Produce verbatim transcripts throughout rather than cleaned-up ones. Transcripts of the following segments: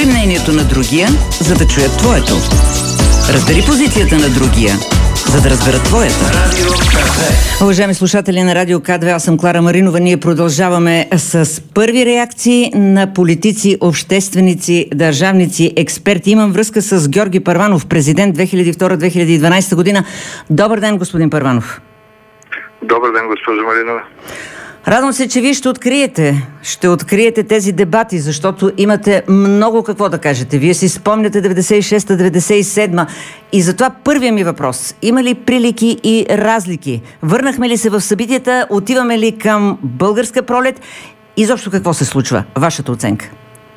Разбери мнението на другия, за да чуят твоето. Разбери позицията на другия, за да разберат твоята. Уважаеми слушатели на Радио К две, аз съм Клара Маринова. Ние продължаваме с първи реакции на политици, общественици, държавници, експерти. Имам връзка с Георги Първанов, президент две хиляди и втора - две хиляди и дванадесета година. Добър ден, господин Първанов. Добър ден, госпожо Маринова. Радвам се, че вие ще откриете, ще откриете тези дебати, защото имате много какво да кажете. Вие си спомняте деветдесет и шеста - деветдесет и седма и затова първият ми въпрос. Има ли прилики и разлики? Върнахме ли се в събитията? Отиваме ли към българска пролет? Изобщо какво се случва? Вашата оценка.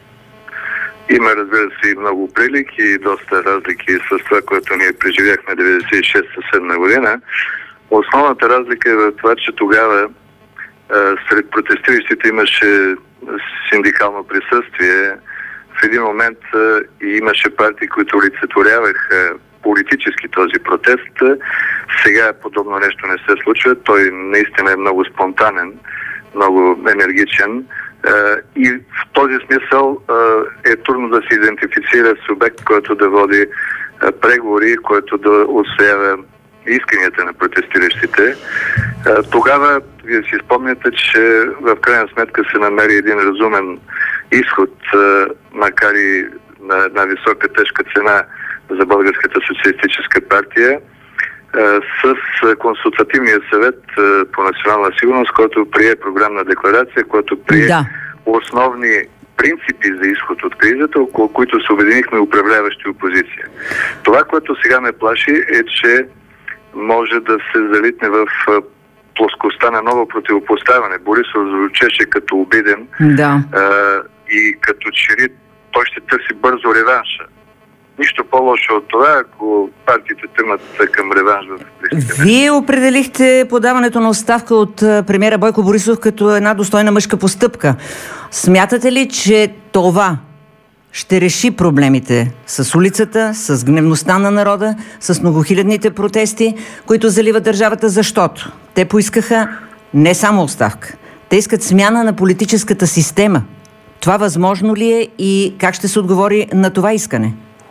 Има, разбира се, и много прилики и доста разлики с това, което ние преживяхме деветдесет и шеста - деветдесет и седма година. Основната разлика е в това, че тогава сред протестиращите имаше синдикално присъствие. В един момент имаше партии, които олицетворяваха политически този протест. Сега подобно нещо не се случва. Той наистина е много спонтанен, много енергичен. И в този смисъл е трудно да се идентифицира субект, който да води преговори, който да отстоява исканията на протестиращите. Тогава, вие си спомняте, че в крайна сметка се намери един разумен изход, макар и на една висока, тежка цена за Българската социалистическа партия, с консултативния съвет по национална сигурност, който прие програмна декларация, който прие да. основни принципи за изход от кризата, около които се обединихме управляващи опозиция. Това, което сега ме плаши, е, че може да се залитне в плоскостта на ново противопоставяне. Борисов звучеше като обиден да. а, и като че ли той ще търси бързо реванша. Нищо по-лошо от това, ако партиите тръгнат към реванш в близките. Вие определихте подаването на оставка от премиера Бойко Борисов като една достойна мъжка постъпка. Смятате ли, че това ще реши проблемите с улицата, с гневността на народа, с многохилядните протести, които заливат държавата, защото те поискаха не само оставка. Те искат смяна на политическата система. Това възможно ли е и как ще се отговори на това искане?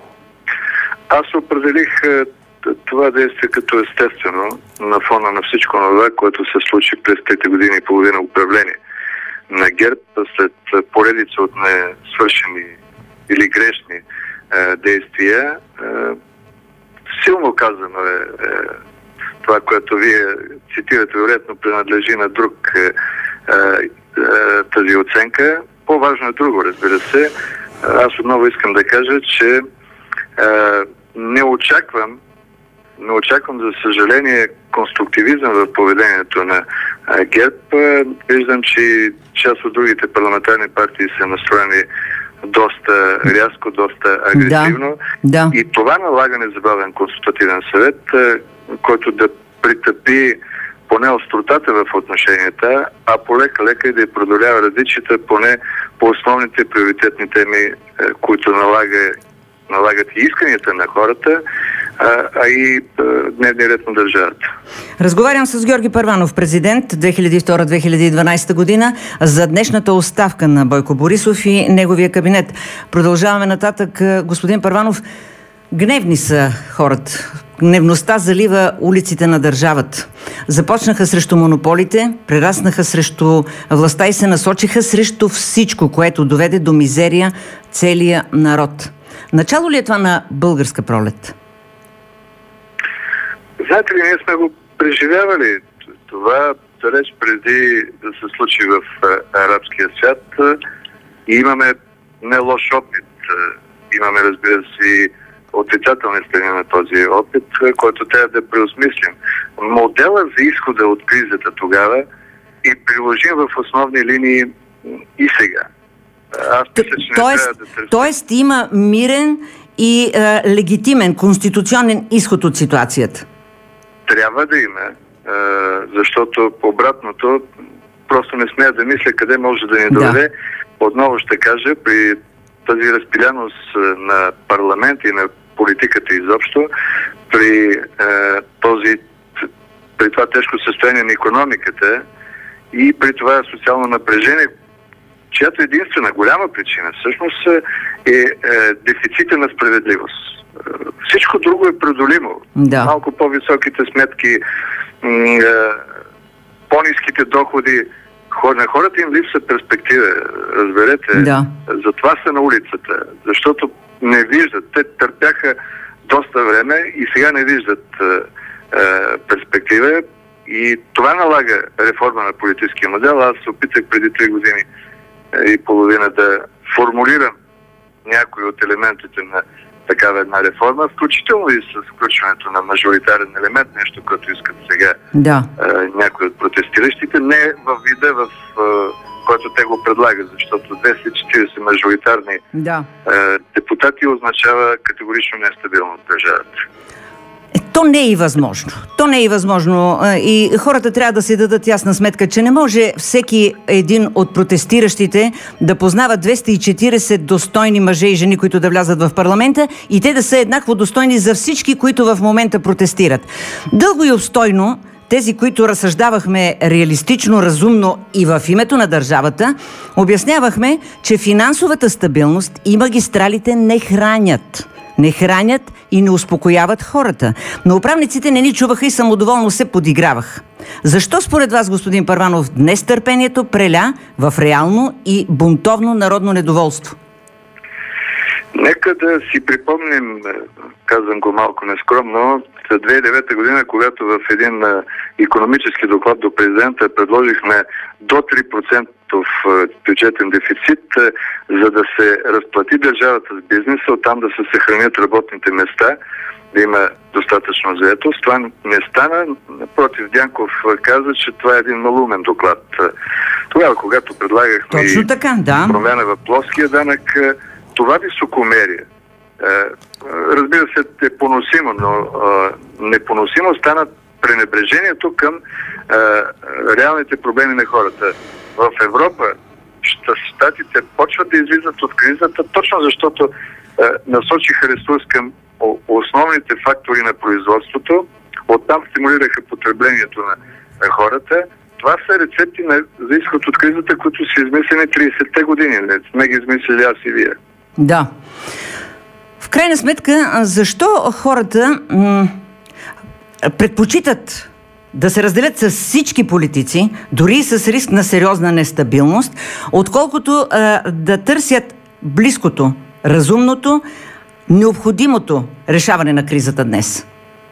Аз определих това действие като естествено на фона на всичко това, което се случи през трите години и половина управление на ГЕРБ, след поредица от несвършени или грешни е, действия. Е, силно казано е, е това, което вие цитирате, вероятно принадлежи на друг е, е, е, тази оценка. По-важно е друго, разбира се. Аз отново искам да кажа, че е, не очаквам не очаквам, за съжаление, конструктивизъм в поведението на е, ГЕРБ. Виждам, че част от другите парламентарни партии са настроени доста рязко, доста агресивно. Да, да. И това налага незабавен консултативен съвет, който да притъпи поне остротата в отношенията, а полека-лека и да продолява различията поне по основните приоритетни теми, които налага, налагат и исканията на хората, а, а и дневния ред на държавата. Разговарям с Георги Първанов, президент две хиляди и втора - две хиляди и дванадесета година, за днешната оставка на Бойко Борисов и неговия кабинет. Продължаваме нататък. Господин Първанов, гневни са хората. Гневността залива улиците на държавата. Започнаха срещу монополите, прераснаха срещу властта и се насочиха срещу всичко, което доведе до мизерия целия народ. Начало ли е това на българска пролет? Знаете ли, ние сме го преживявали. Това далеч преди да се случи в арабския свят и имаме не лош опит. Имаме, разбира се, отрицателни страни на този опит, който трябва да преосмислим. Модела за изхода от кризата тогава е приложим в основни линии и сега. Аз мисля, че тоест, не трябва да търсим. Тоест има мирен и е, легитимен, конституционен изход от ситуацията. Трябва да има, защото по обратното просто не смея да мисля къде може да ни доведе. Да. Отново ще кажа, при тази разпиляност на парламента и на политиката изобщо, при е, този при това тежко състояние на икономиката и при това социално напрежение, чиято единствена голяма причина всъщност е, е дефицита на справедливост. Всичко друго е преодолимо. Да. Малко по-високите сметки, по-ниските доходи, на хората им липса перспектива, разберете. Да. Затова са на улицата, защото не виждат. Те търпяха доста време и сега не виждат е, е, перспектива и това налага реформа на политическия модел. Аз се опитах преди три години и половина да формулирам някои от елементите на такава една реформа, включително и с включването на мажоритарен елемент, нещо, което искат сега да. е, някои от протестиращите, не в вида, в е, който те го предлагат, защото двеста и четиридесет мажоритарни да. е, депутати означава категорично нестабилност в държавата. Е, то не е и възможно. То не е и възможно. И хората трябва да си дадат ясна сметка, че не може всеки един от протестиращите да познава двеста и четиридесет достойни мъже и жени, които да влязат в парламента и те да са еднакво достойни за всички, които в момента протестират. Дълго и обстойно тези, които разсъждавахме реалистично, разумно и в името на държавата, обяснявахме, че финансовата стабилност и магистралите не хранят. Не хранят и не успокояват хората. Но управниците не ни чуваха и самодоволно се подигравах. Защо според вас, господин Първанов, днес търпението преля в реално и бунтовно народно недоволство? Нека да си припомним, казвам го малко нескромно, за две хиляди и девета година, когато в един икономически доклад до президента предложихме до три процента бюджетен дефицит, за да се разплати държавата с бизнеса, оттам да се съхранят работните места, да има достатъчно заетост. Това не стана. Напротив, Дянков каза, че това е един малумен доклад. Тогава, когато предлагахме Точно така, да. промяна в плоския данък, това високомерие, разбира се, е поносимо, но непоносимо стана пренебрежението към реалните проблеми на хората. В Европа щатите почват да излизат от кризата, точно защото насочиха ресурс към основните фактори на производството, оттам стимулираха потреблението на, на хората. Това са рецепти на, за изход от кризата, които са измислени тридесетте години. Не сме ги измислили аз и вие. Да. В крайна сметка, защо хората м- предпочитат да се разделят с всички политици, дори и с риск на сериозна нестабилност, отколкото а, да търсят близкото, разумното, необходимото решаване на кризата днес?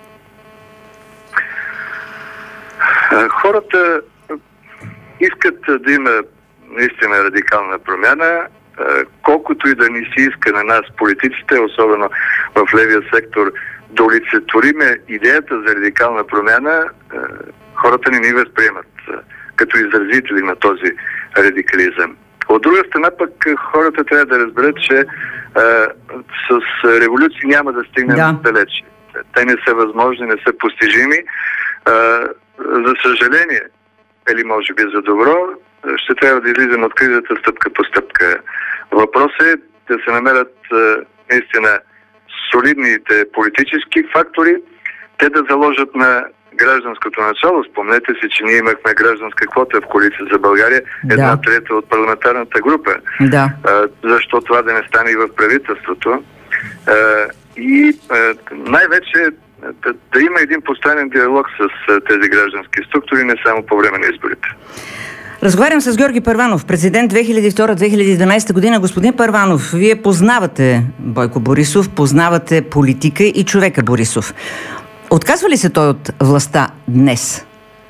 Хората искат да има наистина радикална промяна, колкото и да ни се иска на нас политиците, особено в левия сектор, да олицетвориме идеята за радикална промяна, хората не ни възприемат като изразители на този радикализъм. От друга страна пък хората трябва да разберат, че а, с революции няма да стигнем да. далече. Те не са възможни, не са постижими. А, за съжаление, или може би за добро, ще трябва да излизаме от кризата стъпка по стъпка. Въпросът е да се намерят а, наистина солидните политически фактори, те да заложат на гражданското начало. Спомнете си, че ние имахме гражданска квота в Коалиция за България, една да. трета от парламентарната група. Да. А, защо това да не стане и в правителството? А, и а, най-вече да, да има един постоянен диалог с а, тези граждански структури, не само по време на изборите. Разговарям с Георги Първанов, президент две хиляди и втора - две хиляди и дванадесета година. Господин Първанов, вие познавате Бойко Борисов, познавате политика и човека Борисов. Отказва ли се той от властта днес?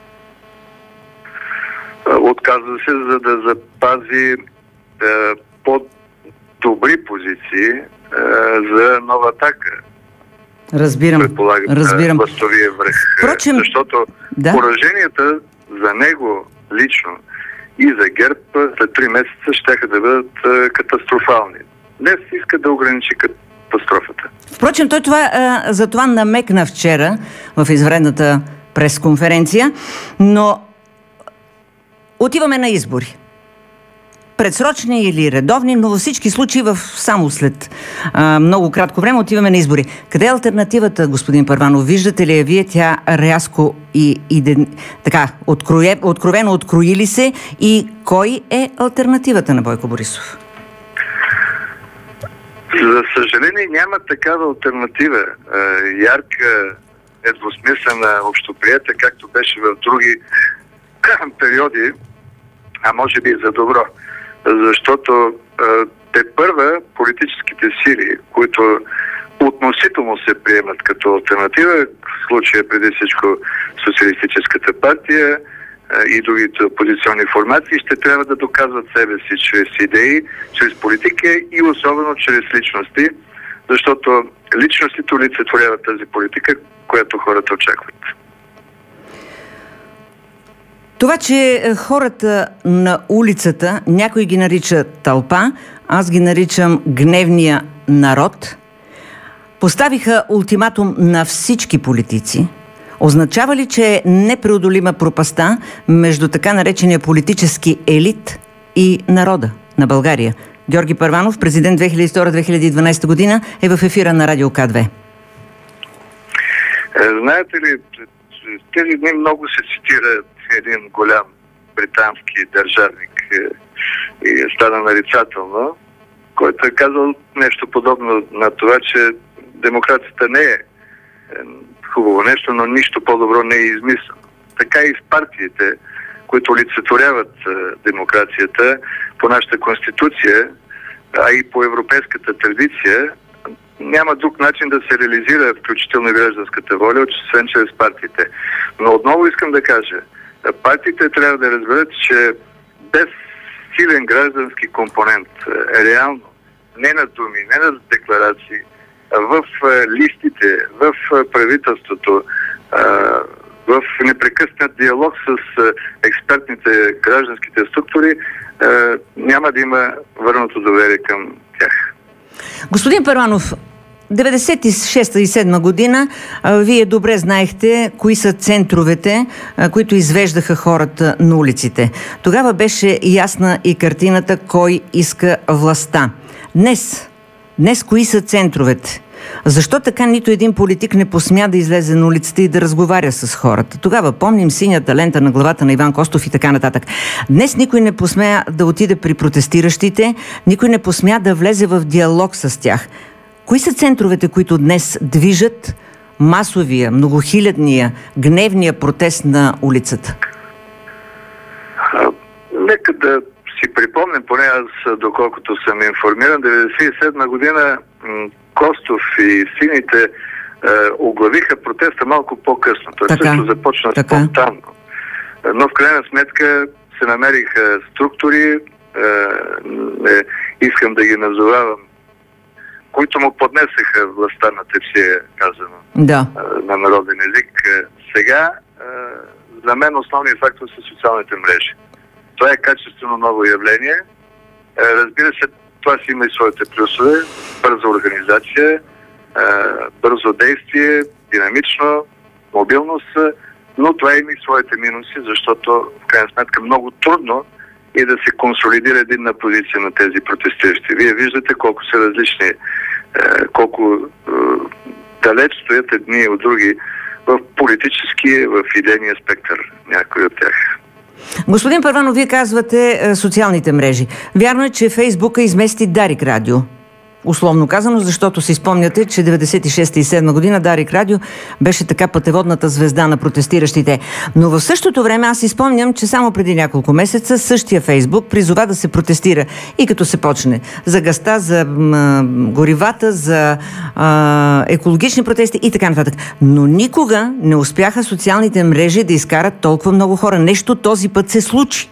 Отказва се, за да запази е, по-добри позиции е, за нова атака. Разбирам. Предполагам, разбирам. властовия връх. Впрочем, защото да. пораженията за него лично и за ГЕРБ след три месеца щяха да бъдат е, катастрофални. Днес иска да ограничи катастрофата. Впрочем, той това, а, за това намекна вчера в извънредната пресконференция, но отиваме на избори. предсрочни или редовни, но във всички случаи в само след а, много кратко време отиваме на избори. Къде е алтернативата, господин Първанов? Виждате ли я вие тя рязко и, и така, открое, откровено открои ли се и кой е алтернативата на Бойко Борисов? За съжаление няма такава алтернатива. Ярка, недвусмислена, общоприета, както беше в други периоди, а може би и за добро. Защото те първа политическите сили, които относително се приемат като алтернатива, в случая преди всичко Социалистическата партия и другите опозиционни формации, ще трябва да доказват себе си чрез идеи, чрез политика и особено чрез личности, защото личностите олицетворяват тази политика, която хората очакват. Това, че хората на улицата, някой ги нарича тълпа, аз ги наричам гневния народ, поставиха ултиматум на всички политици, означава ли, че е непреодолима пропаста между така наречения политически елит и народа на България? Георги Първанов, президент две хиляди и втора - две хиляди и дванадесета година, е в ефира на Радио К две. Знаете ли, тези дни много се цитира един голям британски държавник и стана нарицателно, който е казал нещо подобно на това, че демокрацията не е хубаво нещо, но нищо по-добро не е измислено. Така и с партиите, които олицетворяват демокрацията по нашата конституция, а и по европейската традиция, няма друг начин да се реализира включително и гражданската воля, освен чрез партиите. Но отново искам да кажа, партиите трябва да разберат, че без силен граждански компонент, реално, не на думи, не на декларации, в листите, в правителството, в непрекъснат диалог с експертните гражданските структури, няма да има върнато доверие към тях. Господин Първанов, деветдесет и шеста и седма година вие добре знаехте кои са центровете, които извеждаха хората на улиците. Тогава беше ясна и картината кой иска властта. Днес, днес кои са центровете? Защо така нито един политик не посмя да излезе на улицата и да разговаря с хората? Тогава помним синята лента на главата на Иван Костов и така нататък. Днес никой не посмя да отиде при протестиращите, никой не посмя да влезе в диалог с тях. Кои са центровете, които днес движат масовия, многохилядния, гневния протест на улицата? А, нека да си припомням, поне аз, доколкото съм информиран, деветдесет и седма година Костов и сините е, оглавиха протеста малко по-късно. Той така, също започна така. спонтанно. Но в крайна сметка се намериха структури, е, е, искам да ги назовавам, които му поднесеха властта на тепсия, казано да. е, на народен език. Сега е, за мен основният фактор са социалните мрежи. Това е качествено ново явление. Е, разбира се, това си има и своите плюсове. Бърза организация, бързо действие, динамично, мобилност, но това има и своите минуси, защото в крайна сметка много трудно е да се консолидира единна позиция на тези протестиращи. Вие виждате колко са различни, колко далеч стоят едни от други в политически, в идейния спектър, някои от тях. Господин Първанов, вие казвате е, социалните мрежи. Вярно е, че Фейсбука измести Дарик Радио. Условно казано, защото си спомняте, че деветдесет и шеста и седма година Дарик Радио беше така пътеводната звезда на протестиращите. Но в същото време аз си спомням, че само преди няколко месеца същия Фейсбук призова да се протестира. И като се почне за газта, за м, горивата, за а, екологични протести и така нататък. Но никога не успяха социалните мрежи да изкарат толкова много хора. Нещо този път се случи.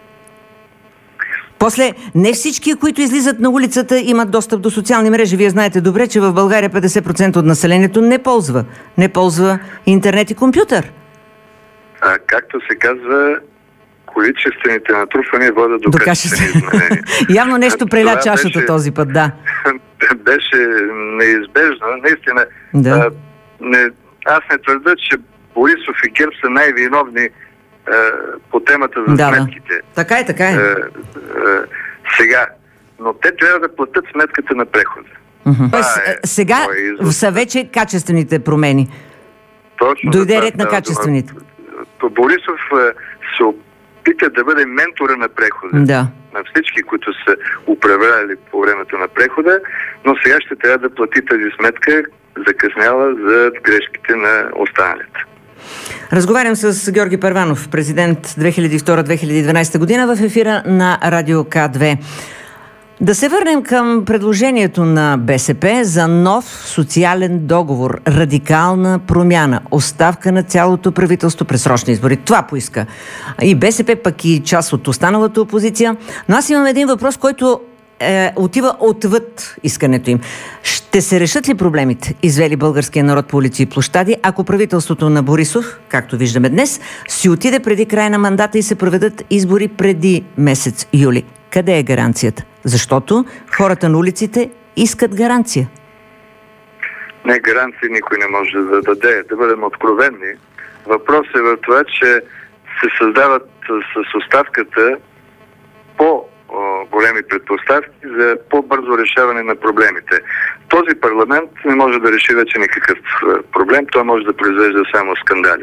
После, не всички, които излизат на улицата, имат достъп до социални мрежи. Вие знаете добре, че в България петдесет процента от населението не ползва. Не ползва интернет и компютър. А, както се казва, количествените натрупвания водят до, до качествени изменения. Явно нещо преля чашата беше, този път, да. Беше неизбежно. Наистина, да. а, не, аз не твърда, че Борисов и ГЕРБ са най-виновни по темата за да, сметките. Така е, така е. Сега, но те трябва да платят сметката на прехода. Mm-hmm. Тоест, е сега са вече качествените промени. Точно. Дойде ред на качествените. Борисов се опита да бъде ментора на прехода. Да. На всички, които са управлявали по времето на прехода, но сега ще трябва да плати тази сметка, закъсняла за грешките на останалите. Разговарям с Георги Първанов, президент две хиляди и втора - две хиляди и дванадесета година в ефира на Радио К две. Да се върнем към предложението на БСП за нов социален договор, радикална промяна, оставка на цялото правителство, предсрочни избори. Това поиска и БСП, пък и част от останалата опозиция. Но аз имам един въпрос, който е, отива отвъд искането им. Ще се решат ли проблемите, извели българския народ по улици и площади, ако правителството на Борисов, както виждаме днес, си отиде преди края на мандата и се проведат избори преди месец юли? Къде е гаранцията? Защото хората на улиците искат гаранция. Не, гаранции никой не може да даде. Да бъдем откровенни. Въпрос е в това, че се създават с оставката по-големи предпоставки за по-бързо решаване на проблемите. Този парламент не може да реши вече никакъв проблем. Той може да произвежда само скандали.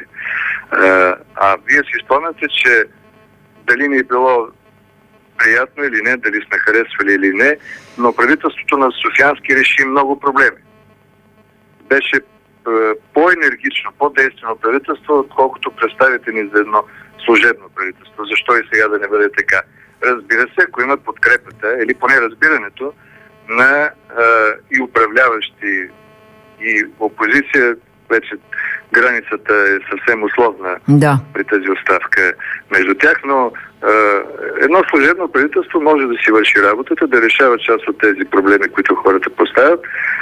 А вие си спомняте, че дали ни е било приятно или не, дали сме харесвали или не, но правителството на Софиянски реши много проблеми. Беше е, по-енергично, по-действено правителство, отколкото представите ни за едно служебно правителство. Защо и сега да не бъде така? Разбира се, ако има подкрепата, или поне разбирането на е, и управляващи, и опозиция, вече границата е съвсем условна да. При тази оставка между тях, но е, едно служебно правителство може да си върши работата, да решава част от тези проблеми, които хората поставят,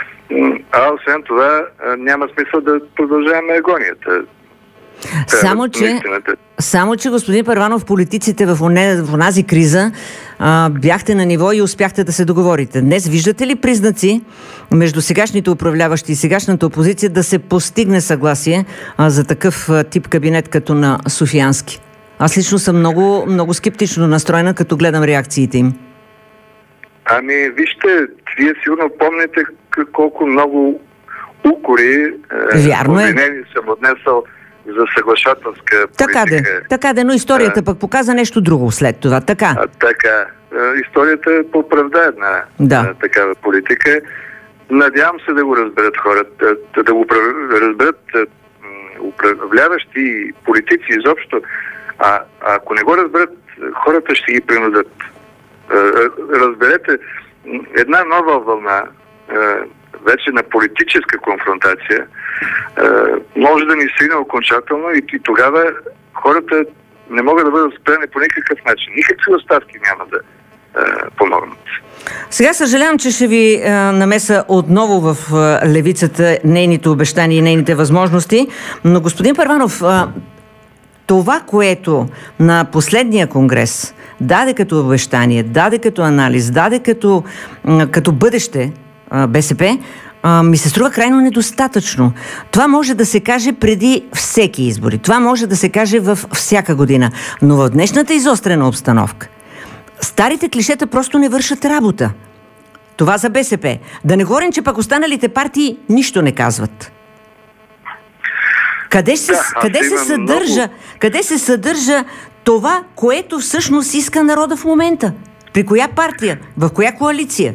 а освен това е, няма смисъл да продължаваме агонията. Само че, само, че господин Първанов, политиците в, оне, в онази криза а, бяхте на ниво и успяхте да се договорите. Днес виждате ли признаци между сегашните управляващи и сегашната опозиция да се постигне съгласие а, за такъв а, тип кабинет като на Софиянски? Аз лично съм много, много скептично настроена, като гледам реакциите им. Ами, вижте, вие сигурно помните колко много укори Вярно е. обвинени съм отнесъл за съглашателска политика. Така де, така де, но историята а, пък показа нещо друго след това, така. А, така. Историята оправда една да. такава политика. Надявам се да го разберат хората, да го разберат управляващи политици изобщо. А ако не го разберат, хората ще ги принудят. Разберете, една нова вълна вече на политическа конфронтация може да ни стигне окончателно и, и тогава хората не могат да бъдат спрени по никакъв начин. Никакви оставки няма да е, помогнат. Сега съжалявам, че ще ви е, намеса отново в е, левицата нейните обещания и нейните възможности, но господин Първанов, е, това, което на последния конгрес даде като обещание, даде като анализ, даде като, е, като бъдеще е, БСП, А, ми се струва крайно недостатъчно. Това може да се каже преди всеки избори. Това може да се каже във всяка година. Но в днешната изострена обстановка старите клишета просто не вършат работа. Това за БСП. Да не говорим, че пък останалите партии нищо не казват. Къде се, да, къде се съдържа, много... къде се съдържа това, което всъщност иска народа в момента? При коя партия? В коя коалиция?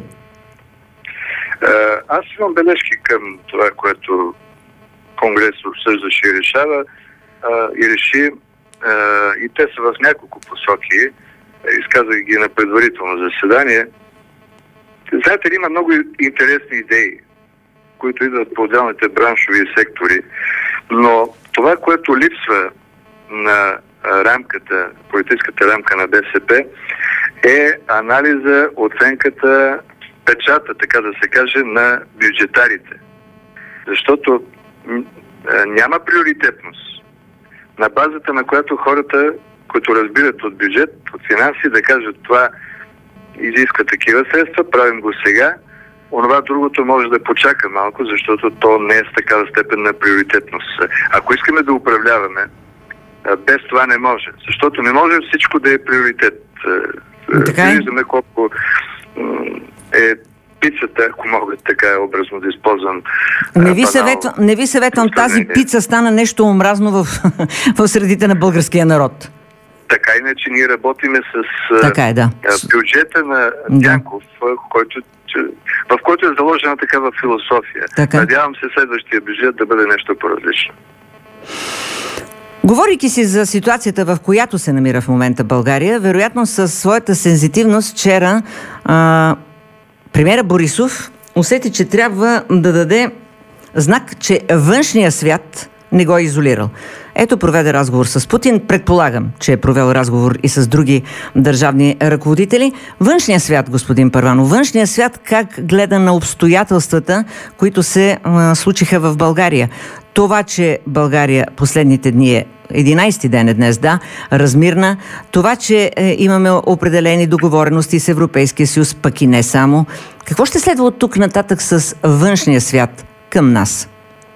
Аз имам бележки към това, което Конгрес обсъждаше и решава и реши, и те са в няколко посоки. Изказах ги на предварително заседание. Знаете ли, има много интересни идеи, които идват по отделните браншови сектори, но това, което липсва на рамката, политическата рамка на БСП, е анализа, оценката, печата, така да се каже, на бюджетарите. Защото няма приоритетност, на базата на която хората, които разбират от бюджет, от финанси, да кажат това изиска такива средства, правим го сега, онова другото може да почака малко, защото то не е с такава степен на приоритетност. Ако искаме да управляваме, без това не може. Защото не може всичко да е приоритет Така е. Виждаме колко е пицата, ако мога така образно да използвам. Не ви, съветвам, не ви съветвам тази пица стана нещо омразно в, в средите на българския народ. Така иначе ние работиме с така е, да. бюджета на Дянков, да. който, в който е заложена такава философия. Така. Надявам се следващия бюджет да бъде нещо по-различно. Говорейки си за ситуацията, в която се намира в момента България, вероятно със своята сензитивност вчера а, премиера Борисов усети, че трябва да даде знак, че външния свят не го е изолирал. Ето, проведе разговор с Путин. Предполагам, че е провел разговор и с други държавни ръководители. Външния свят, господин Първанов, външния свят как гледа на обстоятелствата, които се а, случиха в България. Това, че България последните дни е единайсети ден е днес, да, размирна. Това, че е, имаме определени договорености с Европейския съюз, пък и не само. Какво ще следва от тук нататък с външния свят към нас?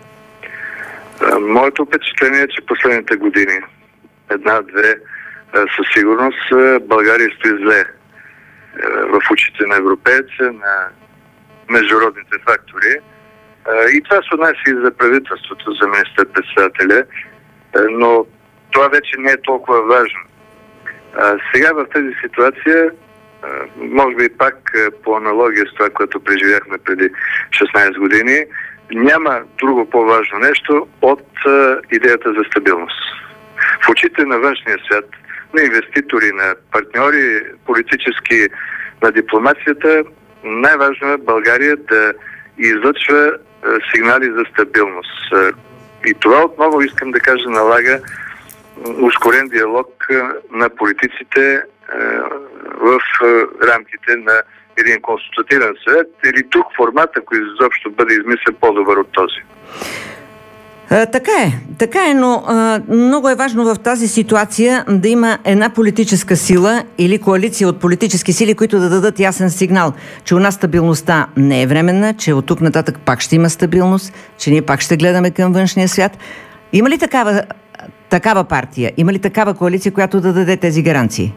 Моето впечатление е, че последните години, една-две, със сигурност България стои зле в очите на европейци, на международните фактори. И това се отнася и за правителството, за министър-председателя, но това вече не е толкова важно. Сега в тази ситуация, може би пак по аналогия с това, което преживяхме преди шестнайсет години, няма друго по-важно нещо от идеята за стабилност. В очите на външния свят, на инвеститори, на партньори, политически, на дипломацията, най-важно е България да излъчва сигнали за стабилност. И това отново искам да кажа налага ускорен диалог на политиците в рамките на един консултативен съвет или друг формат, ако изобщо бъде измислен по-добър от този. А, така е, така е, но а, много е важно в тази ситуация да има една политическа сила или коалиция от политически сили, които да дадат ясен сигнал, че у нас стабилността не е временна, че от тук нататък пак ще има стабилност, че ние пак ще гледаме към външния свят. Има ли такава, такава партия, има ли такава коалиция, която да даде тези гаранции?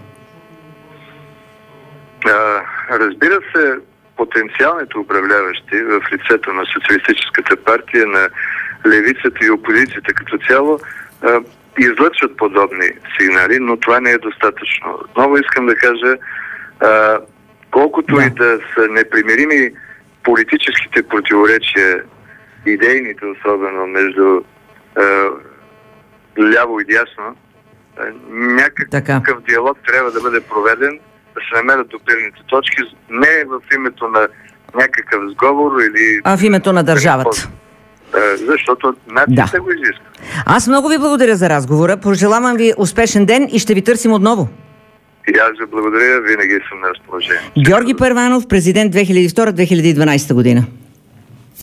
А, разбира се, потенциалните управляващи в лицето на Социалистическата партия, на левицата и опозицията като цяло а, излъчват подобни сигнали, но това не е достатъчно. Отново искам да кажа, а, колкото да. и да са непримирими политическите противоречия, идейните особено между а, ляво и дясно, а, някакъв така. диалог трябва да бъде проведен, да се намерят допирните точки, не в името на някакъв сговор или... А в името на държавата. Защото нацията да. го изисква. Аз много ви благодаря за разговора. Пожелавам ви успешен ден и ще ви търсим отново. И аз ви благодаря. Винаги съм на разположение. Георги Първанов, президент две хиляди и втора - две хиляди и дванайсета година.